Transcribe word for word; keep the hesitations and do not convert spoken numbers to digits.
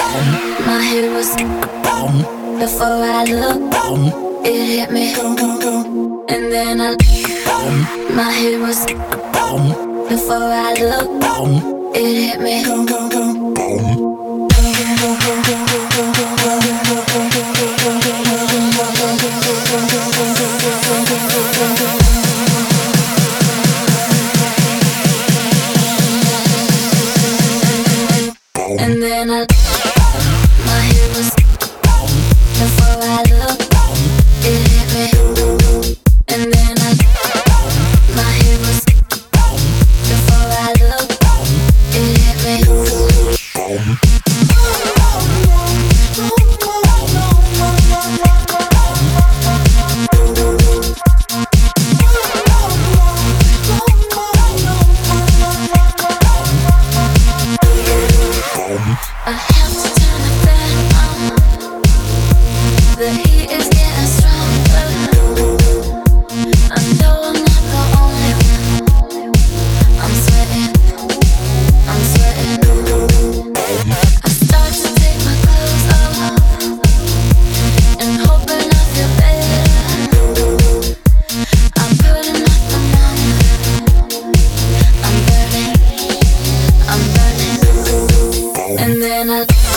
My head was before I looked, it hit me, and then I. My head was before I looked, it hit me. And then I. My head was before I looked, it hit me, and then I. My head was before I looked, it hit me. I have to turn the fan on. The heat is getting stronger. I know I'm not the only one. I'm sweating, I'm sweating. I start to take my clothes off and hoping I feel better. I'm putting up the number. I'm burning, I'm burning. And then I